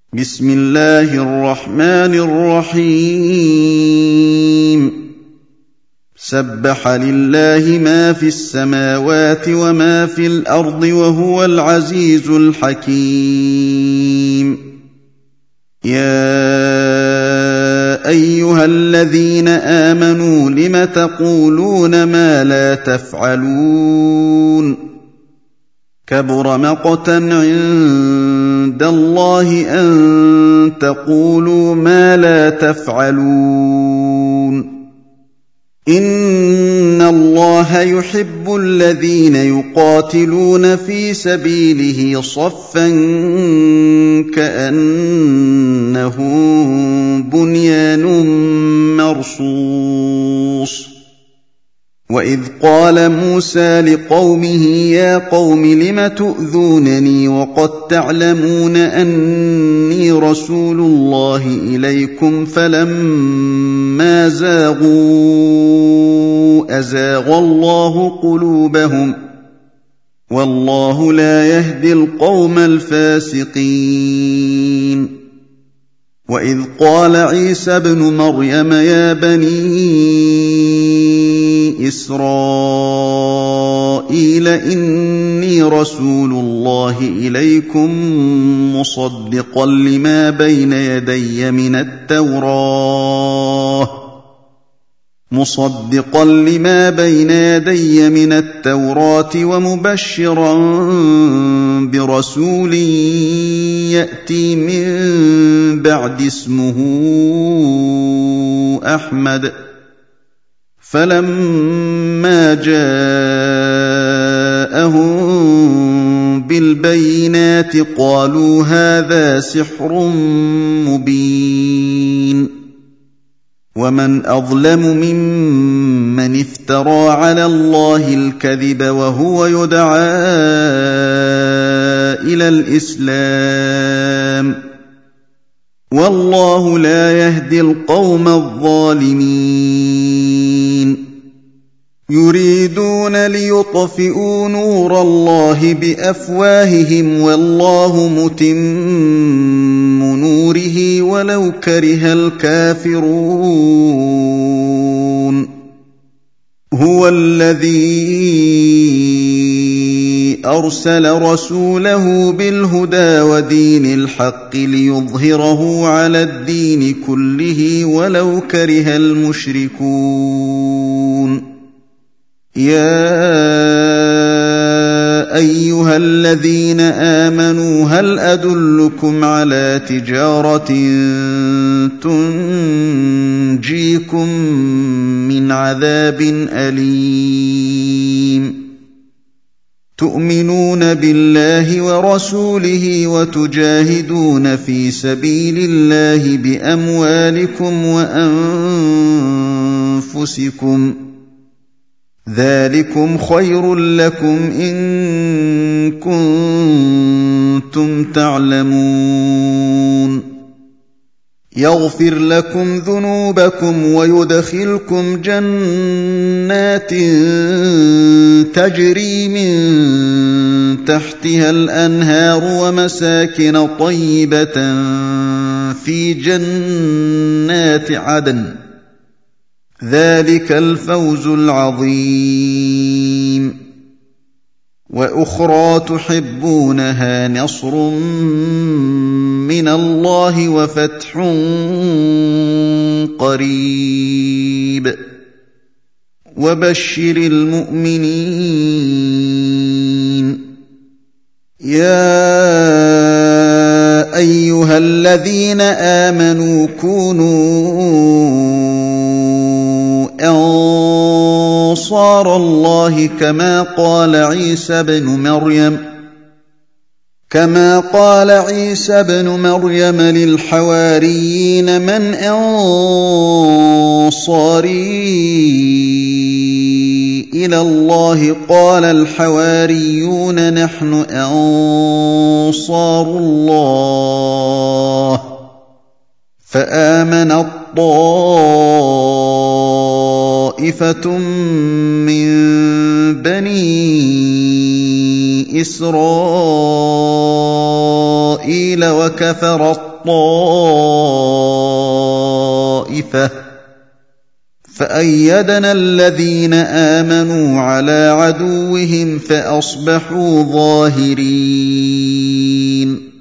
بسم الله الرحمن الرحيم سبح لله ما في السماوات وما في الأرض وهو العزيز الحكيم يا أيها الذين آمنوا لم تقولون ما لا تفعلون كبر مقتا عند الله أن تقولوا ما لا تفعلون إن الله يحب الذين يقاتلون في سبيله صفا كأنهم بنيان مرصوص وإذ قال موسى لقومه يا قوم لم تؤذونني وقد تعلمون أني رسول الله إليكم فلما زاغوا أزاغ الله قلوبهم والله لا يهدي القوم الفاسقين وإذ قال عيسى ابن مريم يا بني إسرائيل إني رسول الله إليكم مصدقا لما بين يدي من التوراة ومبشرا برسول يأتي من بعد اسمه أحمد فلما جاءهم بالبينات قالوا هذا سحر مبين ومن أظلم ممن افترى على الله الكذب وهو يدعى إلى الإسلام والله لا يهدي القوم الظالمين يريدون ليطفئوا نور الله بأفواههم والله متم نوره ولو كره الكافرون هو الذي أرسل رسوله بالهدى ودين الحق ليظهره على الدين كله ولو كره المشركون يا أيها الذين آمنوا هل أدلكم على تجارة تنجيكم من عذاب أليم تؤمنون بالله ورسوله وتجاهدون في سبيل الله بأموالكم وأنفسكم ذلكم خير لكم إن كنتم تعلمون يغفر لكم ذنوبكم ويدخلكم جنات تجري من تحتها الأنهار ومساكن طيبة في جنات عدن ذلك الفوز العظيم وأخرى تحبونها نصر من الله وفتح قريب وبشر المؤمنين يا أيها الذين آمنوا كونوا أنصار الله كما قال عيسى بن مريم للحواريين من أنصاري إلى الله قال الحواريون نحن أنصار الله فآمن طائفة من بني إسرائيل وكفرت طائفة فأيدنا الذين آمنوا على عدوهم فأصبحوا ظاهرين